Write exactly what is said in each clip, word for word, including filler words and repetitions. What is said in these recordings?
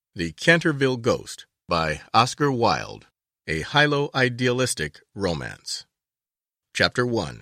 The Canterville Ghost by Oscar Wilde, a hylo-idealistic romance. Chapter one.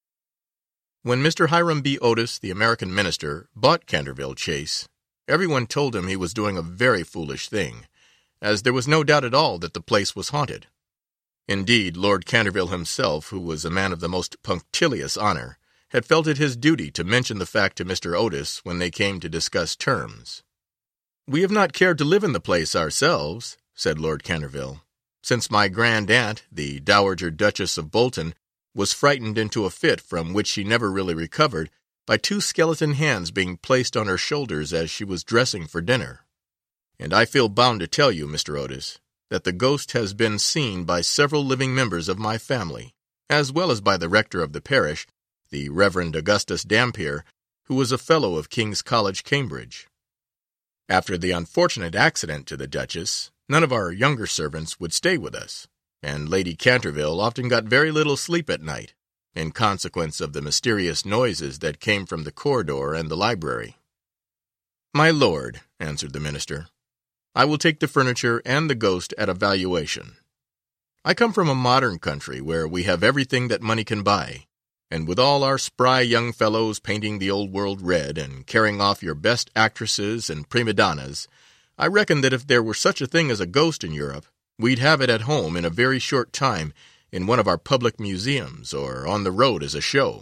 When Mister Hiram B. Otis, the American minister, bought Canterville Chase, everyone told him he was doing a very foolish thing, as there was no doubt at all that the place was haunted. Indeed, Lord Canterville himself, who was a man of the most punctilious honor, had felt it his duty to mention the fact to Mister Otis when they came to discuss terms. "We have not cared to live in the place ourselves," said Lord Canterville, "since my grand-aunt, the Dowager Duchess of Bolton, was frightened into a fit from which she never really recovered by two skeleton hands being placed on her shoulders as she was dressing for dinner. And I feel bound to tell you, Mister Otis, that the ghost has been seen by several living members of my family, as well as by the rector of the parish, the Reverend Augustus Dampier, who was a fellow of King's College, Cambridge. After the unfortunate accident to the Duchess, none of our younger servants would stay with us, and Lady Canterville often got very little sleep at night, in consequence of the mysterious noises that came from the corridor and the library." "My lord," answered the minister, "I will take the furniture and the ghost at a valuation. I come from a modern country where we have everything that money can buy, and with all our spry young fellows painting the old world red and carrying off your best actresses and prima donnas, I reckon that if there were such a thing as a ghost in Europe, we'd have it at home in a very short time in one of our public museums or on the road as a show."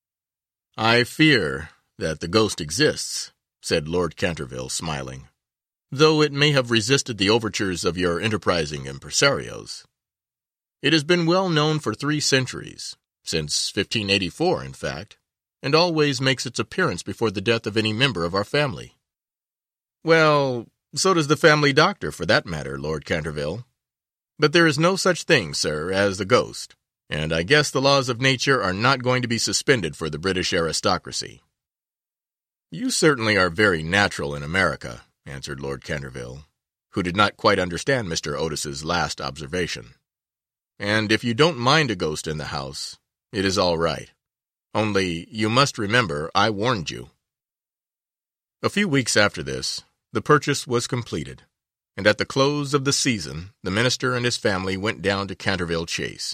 "I fear that the ghost exists," said Lord Canterville, smiling, "though it may have resisted the overtures of your enterprising impresarios. It has been well known for three centuries, since fifteen eighty-four, in fact, and always makes its appearance before the death of any member of our family." "Well, so does the family doctor, for that matter, Lord Canterville. But there is no such thing, sir, as the ghost, and I guess the laws of nature are not going to be suspended for the British aristocracy." "You certainly are very natural in America," answered Lord Canterville, who did not quite understand Mister Otis's last observation. "And if you don't mind a ghost in the house, it is all right. Only you must remember I warned you." A few weeks after this, the purchase was completed, and at the close of the season the minister and his family went down to Canterville Chase.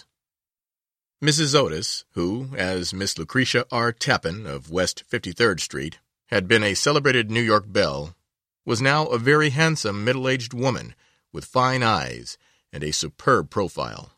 Missus Otis, who, as Miss Lucretia R. Tappan of West fifty-third Street, had been a celebrated New York belle, was now a very handsome middle-aged woman with fine eyes and a superb profile.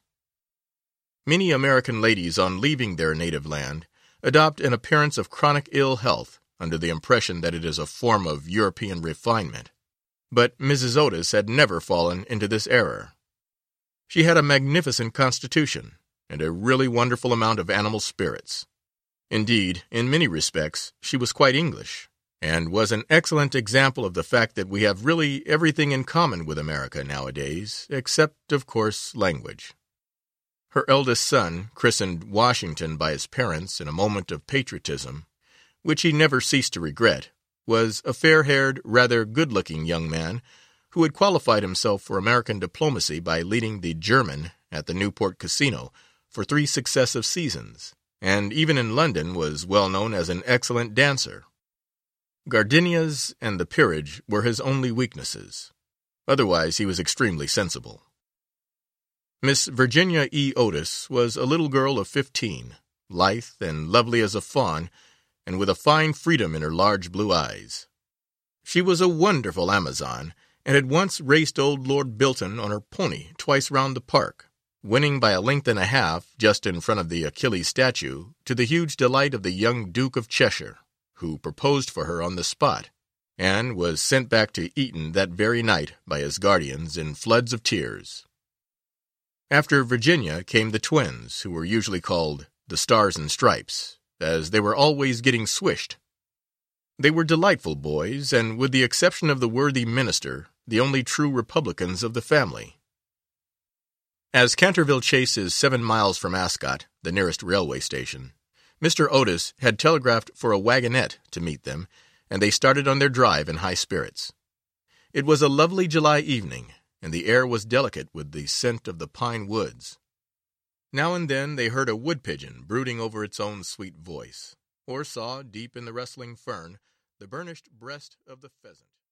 Many American ladies, on leaving their native land, adopt an appearance of chronic ill health under the impression that it is a form of European refinement. But Missus Otis had never fallen into this error. She had a magnificent constitution and a really wonderful amount of animal spirits. Indeed, in many respects, she was quite English, and was an excellent example of the fact that we have really everything in common with America nowadays, except, of course, language. Her eldest son, christened Washington by his parents in a moment of patriotism, which he never ceased to regret, was a fair-haired, rather good-looking young man who had qualified himself for American diplomacy by leading the German at the Newport Casino for three successive seasons, and even in London was well known as an excellent dancer. Gardenias and the peerage were his only weaknesses. Otherwise he was extremely sensible. Miss Virginia E. Otis was a little girl of fifteen, lithe and lovely as a fawn, and with a fine freedom in her large blue eyes. She was a wonderful Amazon, and had once raced old Lord Bilton on her pony twice round the park, winning by a length and a half, just in front of the Achilles statue, to the huge delight of the young Duke of Cheshire, who proposed for her on the spot, and was sent back to Eton that very night by his guardians in floods of tears. After Virginia came the twins, who were usually called the Stars and Stripes, as they were always getting swished. They were delightful boys, and with the exception of the worthy minister, the only true republicans of the family. As Canterville Chase is seven miles from Ascot, the nearest railway station, Mister Otis had telegraphed for a wagonette to meet them, and they started on their drive in high spirits. It was a lovely July evening, and the air was delicate with the scent of the pine woods. Now and then they heard a wood-pigeon brooding over its own sweet voice, or saw, deep in the rustling fern, the burnished breast of the pheasant.